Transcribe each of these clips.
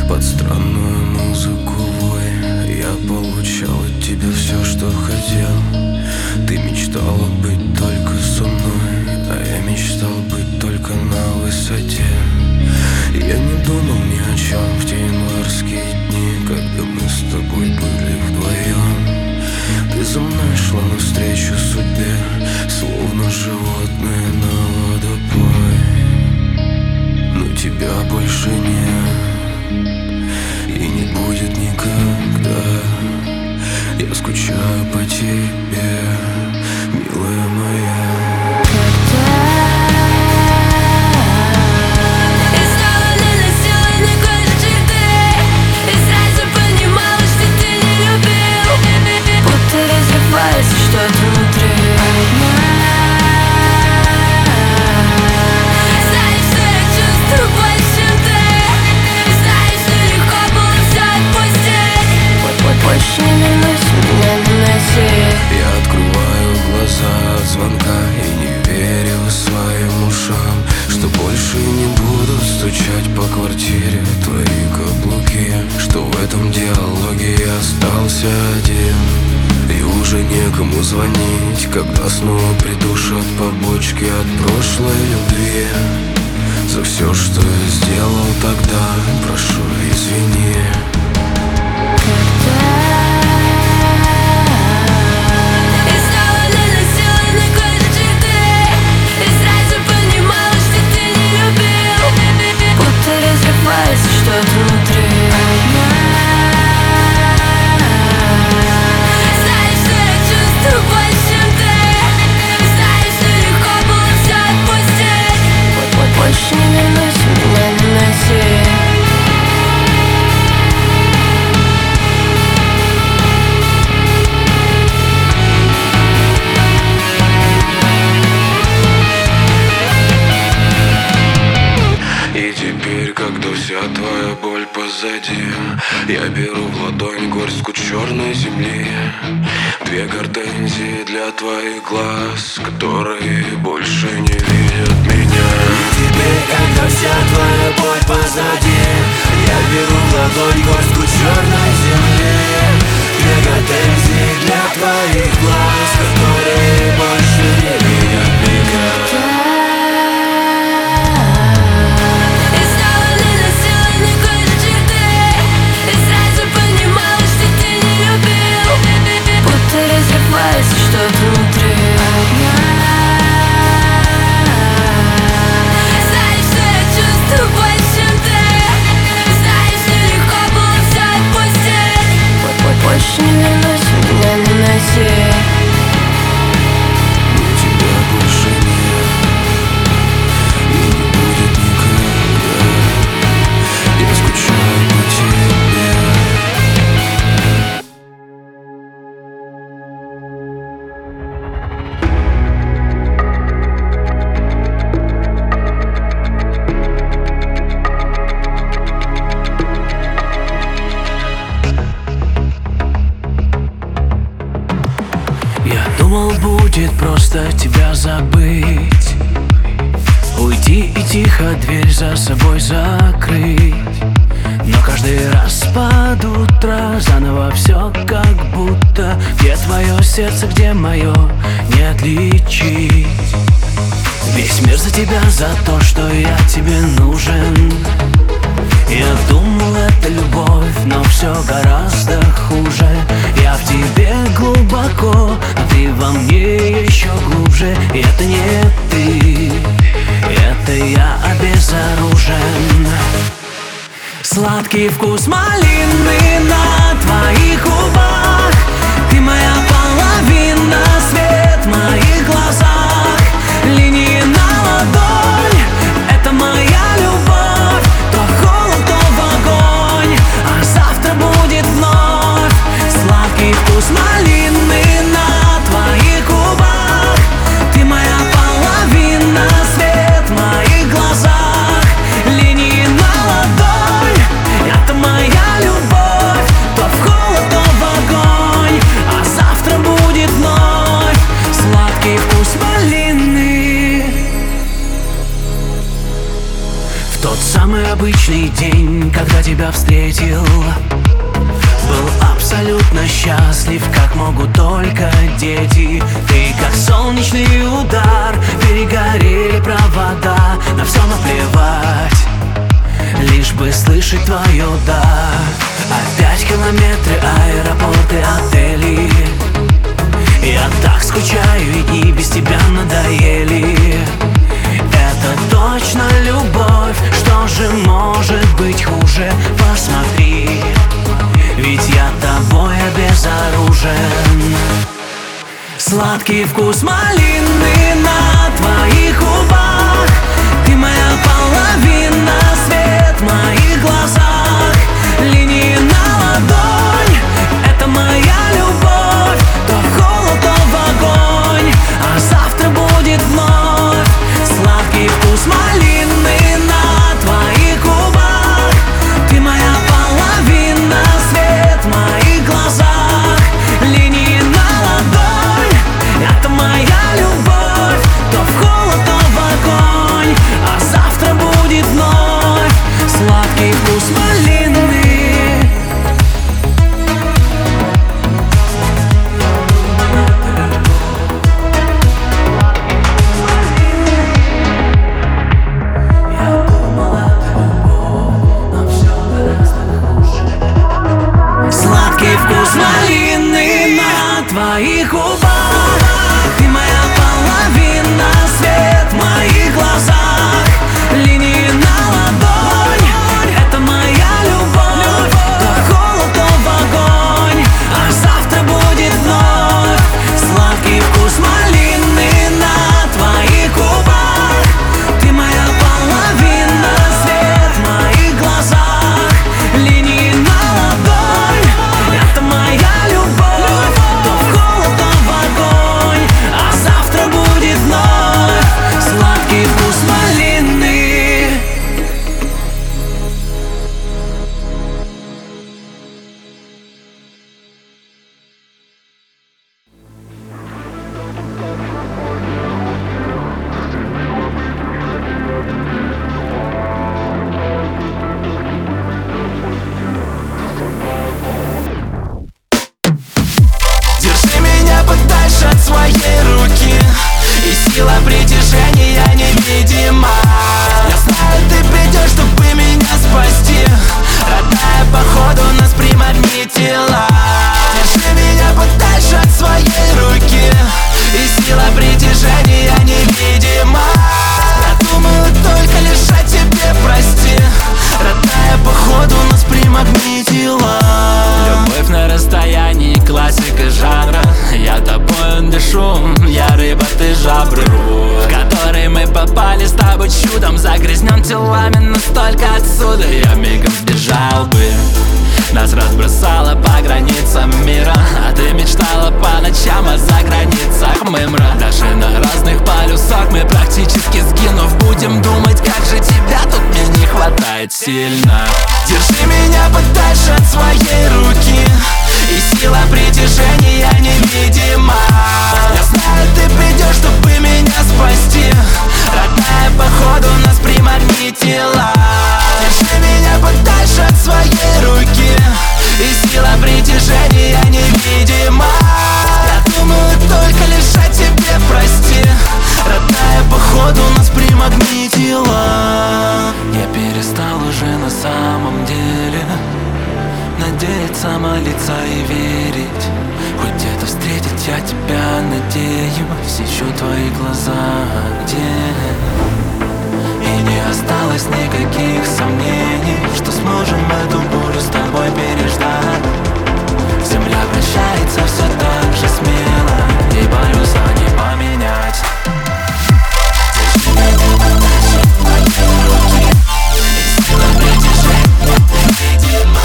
Под странную музыку вой я получал от тебя все, что хотел. Ты мечтала быть только со мной, а я мечтал быть только на высоте. Я не думал ни о чем в те январские дни, когда мы с тобой были вдвоем. Ты за мной шла навстречу судьбе, словно животное на водопой. Но тебя больше нет и не будет никогда. Я скучаю по тебе, милая моя. Что-то внутри знаешь, что я чувствую больше, чем ты. Знаешь, что легко было все отпустить. Больше не вернусь, меня не носи. Я открываю глаза от звонка и не верю своим ушам, что больше не будут стучать по квартире твои каблуки, что в этом диалоге я остался один. И уже некому звонить, когда снова придушат побочки от прошлой любви. За все, что я сделал тогда, прошу, извини. И снова наносила на кожу черты, и сразу понимала, что ты не любил. Будто разрывается что-то внутри. Больше не вернусь, меня не носи. И теперь, когда вся твоя боль позади, я беру в ладонь горстку черной земли. Две гортензии для твоих глаз, которые больше не видят меня. И теперь, когда вся твоя боль позади, я беру в ладонь горстку черной земли. Две гортензии для твоих глаз, которые больше не видят меня. Что-то внутри. Знаешь, что я чувствую больше, чем ты. Знаешь, что легко было все отпустить. Больше не вернусь, меня не носи. Но тебя больше нет и не будет никогда. Я скучаю по тебе. Думал, будет просто тебя забыть, уйти и тихо дверь за собой закрыть. Но каждый раз под утро заново все как будто. Где твое сердце, где мое, не отличить. Весь мир за тебя, за то, что я тебе нужен. Я думал, это любовь, но все гораздо хуже. Я в тебе глубоко, а ты во мне еще глубже. И это не ты, это я обезоружен. Сладкий вкус малины на твоих губах. Ты моя половина, свет в моих глазах. Линии на ладонь, это моя любовь. То в холод, то в огонь, а завтра будет вновь. Сладкий вкус малины на твоих губах. Ты моя половина, свет в моих глазах. Линии на ладонь, это моя любовь. То в холод, то день, когда тебя встретил, был абсолютно счастлив, как могут только дети. Ты как солнечный удар, перегорели провода, на все наплевать, лишь бы слышать твое «да». Опять километры, аэропорты, отели. Я так скучаю, и дни без тебя надоели. Это точно любовь, что же может быть хуже? Посмотри, ведь я тобой обезоружен. Сладкий вкус малины на твоих губах. Ты моя половина, свет в моих глазах. Линии на ладонь, это моя любовь. То в холод, то в огонь, а завтра будет вновь. Сладкий вкус малины на твоих губах. Ты моя половина, свет в моих глазах. Линии на ладонь, это моя любовь. То в холод, то в огонь, а завтра будет вновь. Сладкий вкус малины. Сладкий вкус малины на твоих губах. Ты моя половина, свет в моих глазах. Линии на ладонь, это моя любовь. То в холод, то в огонь, а завтра будет вновь. Сладкий вкус малины на твоих губах. Ты моя половина, свет в моих глазах. Линии на ладонь, это моя любовь. То в холод, то в огонь, а завтра будет вновь. Сладкий вкус малины. Держи меня подальше от своей руки, и сила притяжения невидима. Я знаю, ты придешь, чтобы меня спасти. Родная, походу нас примагнитила. Держи меня подальше от своей руки, и сила притяжения невидима. Я думаю только лишь о тебе, прости. Родная, походу нас примагнитила. Любовь на расстоянии, классика жанра. Я тобою дышу, я рыба, ты жабры, в который мы попали с тобой чудом. Загрязнем телами, но столько отсюда я мигом сбежал бы. Нас разбросало по границам мира, а ты мечтала по ночам о заграницах мымра. Даже на разных полюсах мы практически сгинув будем думать, как же тебя тут мне не хватает сильно. Держи меня подальше от своей руки, и сила притяжения невидима. Я знаю, ты придешь, чтобы меня спасти. Родная, походу нас примагнитила. Держи меня подальше от своей руки, и сила притяжения невидима. Я думаю только лишь о тебе, прости. Родная, походу нас примагнитила. Я перестал уже на самом деле надеяться, молиться и верить. Хоть где-то встретить я тебя надеюсь. Ищу твои глаза, где и не осталось никаких сомнений, что сможем эту бурю с тобой переждать. Земля вращается все так же смело, и полюса не поменять. Держи меня подальше от моей руки, и сила притяжения невидима.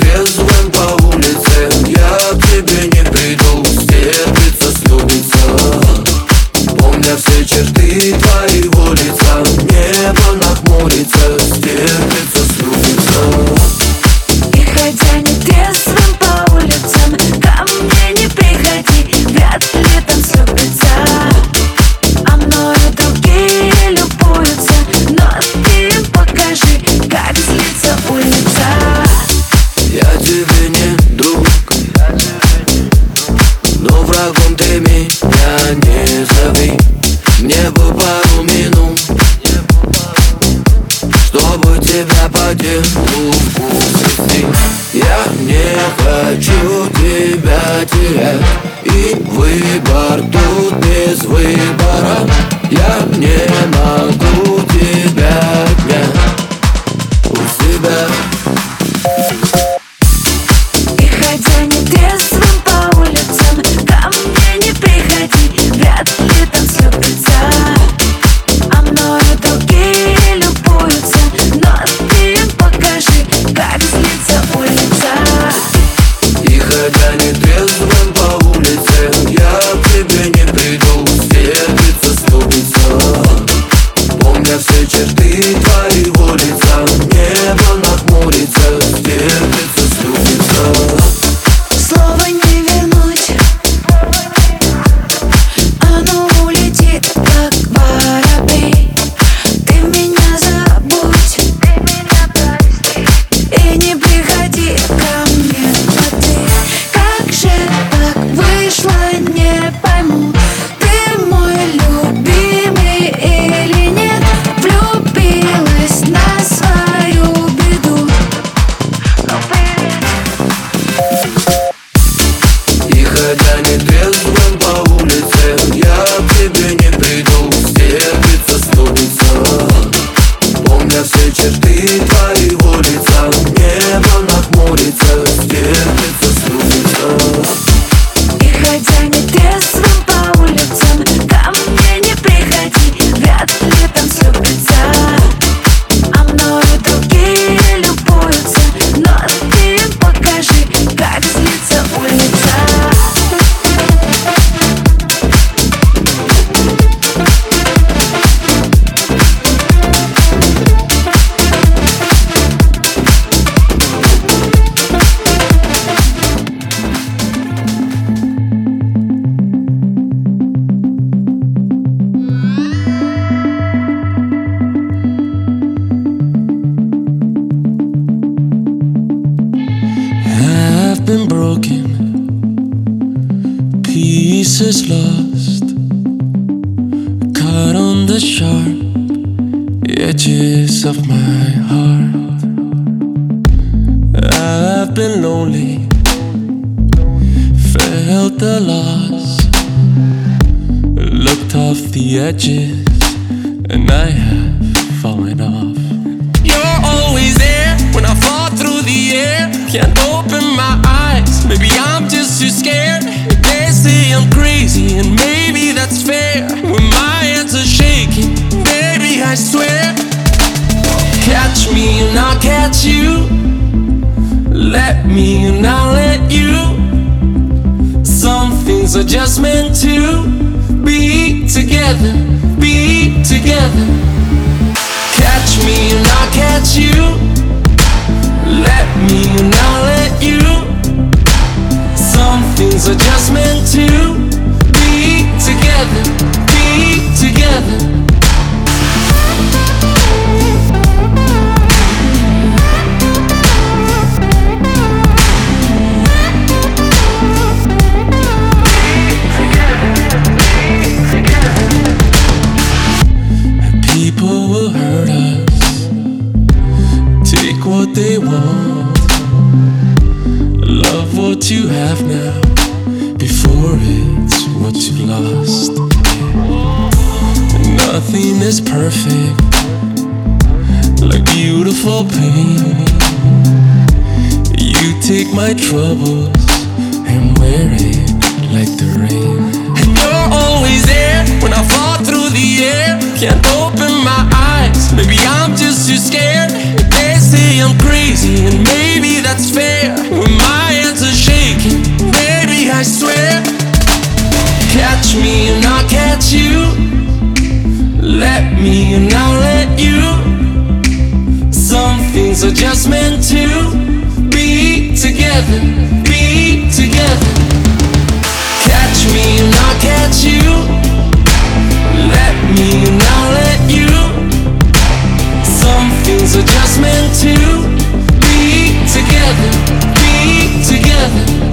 трезвым по улице, я к тебе не приду. Стерпится, слюбится, помня все черты твоего лица. Небо нахмурится, стерпится, слюбится. И хотя не трезвым по улицам, ко мне не приходи, вряд ли там слюбится. А мною другие любуются, но ты им покажи, как злится улица. Я тебе не друг, но врагом ты меня не зови. Мне бы пару минут, чтобы тебя по делу вкусить. Я не хочу тебя терять, и выбор тут без выбора. Я не могу тебя отнять у себя. И хотя не трезвым по улицам, ко мне не приходи, вряд ли там слюбится. А мною другие любуются, но ты им покажи, как злится улица. И хотя не трезвым по улице, я к тебе не приду. Стерпится, слюбится, помня все черты твоего лица. Небо нахмурится, стерпится, слюбится. Слово не вернуть, оно улетит, как воробей. Ты меня забудь и не приходи ко мне, а ты. Как же так вышло, не пойму, ты мой любимый или нет. Влюбилась на свою беду. И хотя не трезвым по улице, я к тебе не приду. Стерпится, слюбится, помня все черты твоего лица. Небо нахмурится, стерпится, слюбится. И хотя не трезвым по улицам, ко мне не приходи, вряд ли там слюбится. А мною другие любуются, но ты им покажи, как злится улица. I've been broken, pieces lost, caught on the sharp edges of my heart. I've been lonely, felt the loss, looked off the edges, and I have fallen off. You're always there when I fall through the air. Can't open my eyes, maybe I'm just too scared. They say I'm crazy, and maybe that's fair. When my hands are shaking, baby, I swear. Catch me and I'll catch you. Let me and I'll let you. Some things are just meant to be together, be together. Catch me and I'll catch you. Let me and I'll let you. Some things are just meant to be together, be together. People will hurt us, take what they want, love what you have now before it's what you lost. Nothing is perfect, like beautiful pain. You take my troubles and wear it like the rain. And you're always there when I fall through the air. Can't open my eyes, maybe I'm just too scared. They say say I'm crazy, and maybe that's fair. When my hands are shaking, baby, I swear. Catch me and I'll catch you. Let me and I'll let you. Some things are just meant to be together, be together. Catch me and I'll catch you. Let me and I'll let you. Some things are just meant to be together, be together.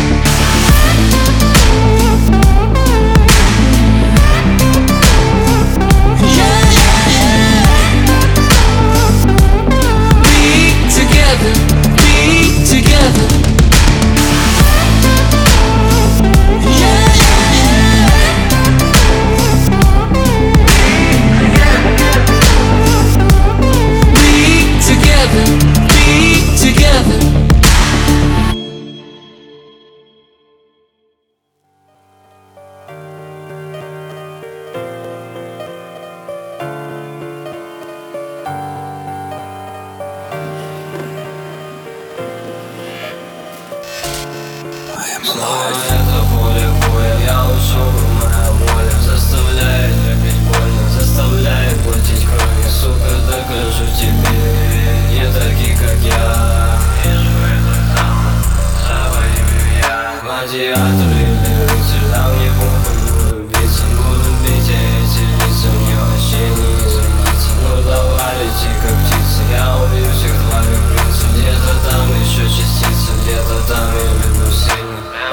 Снова это поле боя, я ушел, моя воля заставляет любить больно, заставляет платить кровью. Сука, докажу тебе, не такие, как я. Вижу это там, завоюю я. Гладиатор или рыцарь, да мне похуй, буду биться, буду бить эти лица, мне вообще не извиниться. Ну давай лети, как птица, я убью всех твоих принцев. Где-то там еще частица, где-то там я люблю сильно.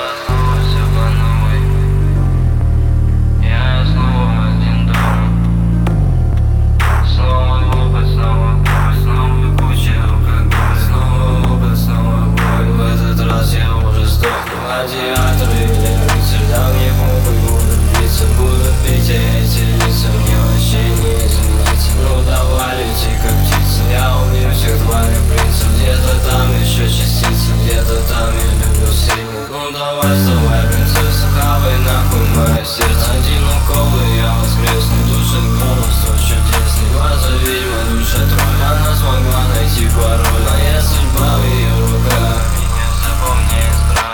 Гладиатор или рыцарь, да мне похуй, буду биться, буду пить эти лица, мне вообще не извиниться. Ну давай лети, как птица, я убью всех твоих принцев. Где-то там еще частица, где-то там я люблю сильно. Ну давай вставай, принцесса, хавай нахуй мое сердце. Один укол и я воскресну, душит голос твой чудесный. Глаза ведьма, душа тролль, она смогла найти пароль. Моя судьба в ее руках, меня запомнит страх.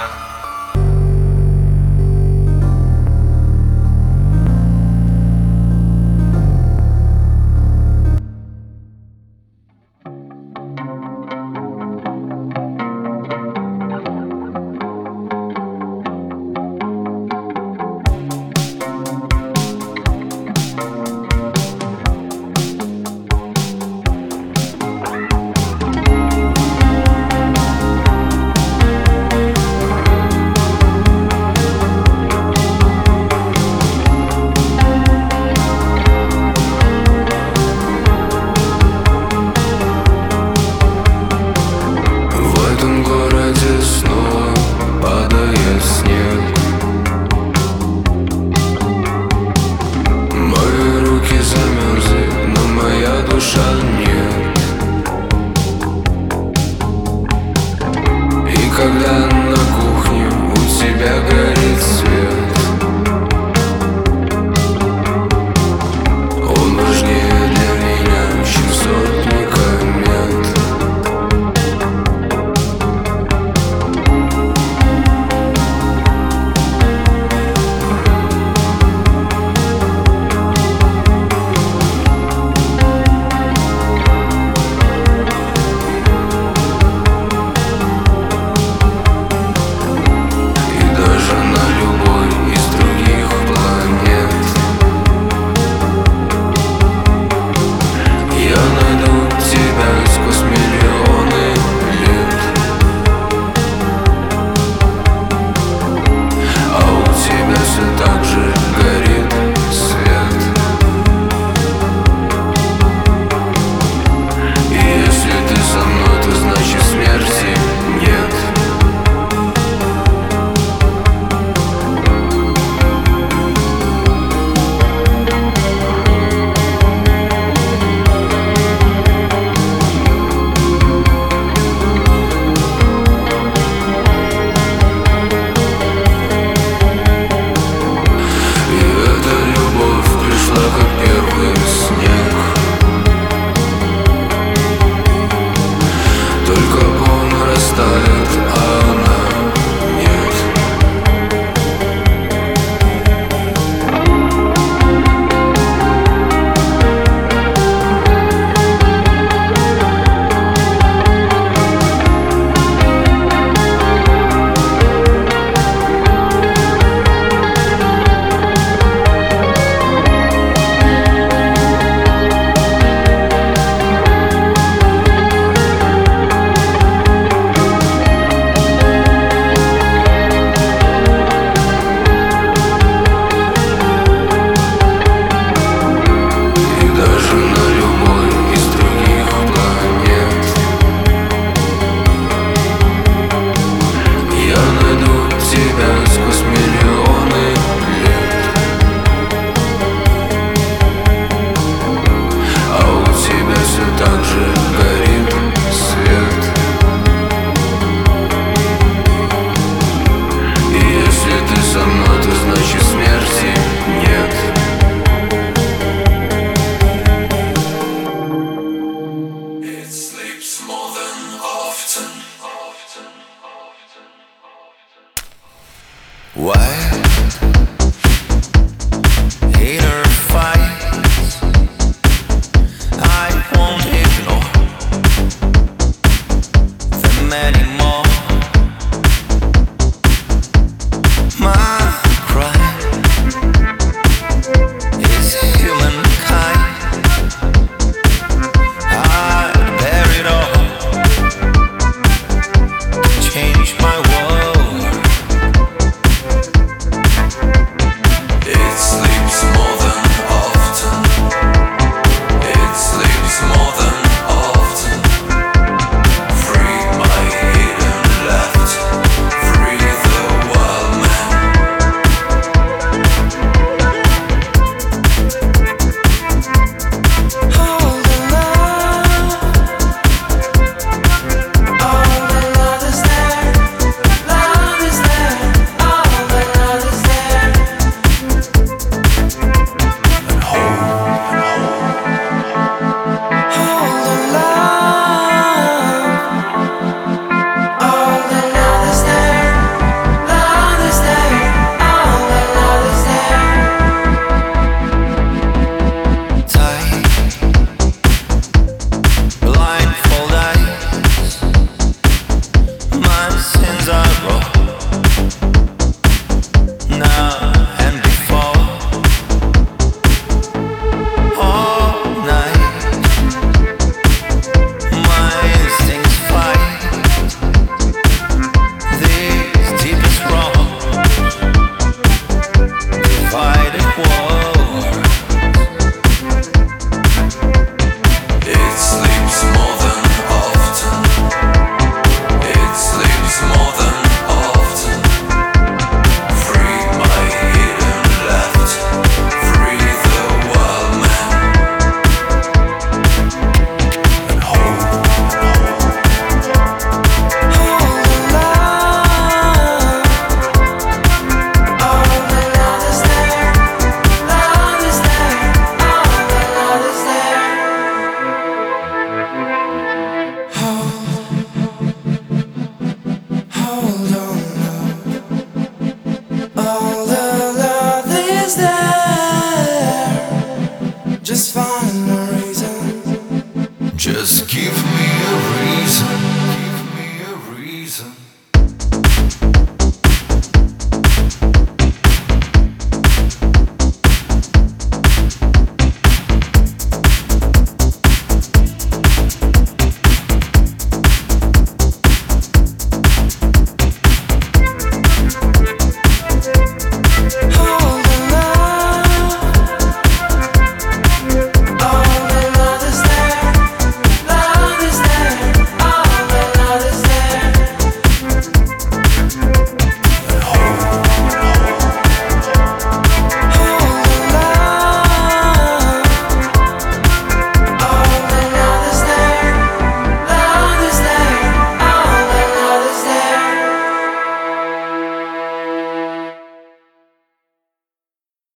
Когда на кухне у тебя горит свет, он важнее для меня, чем сотни комет. Just give me a reason. Give me a reason.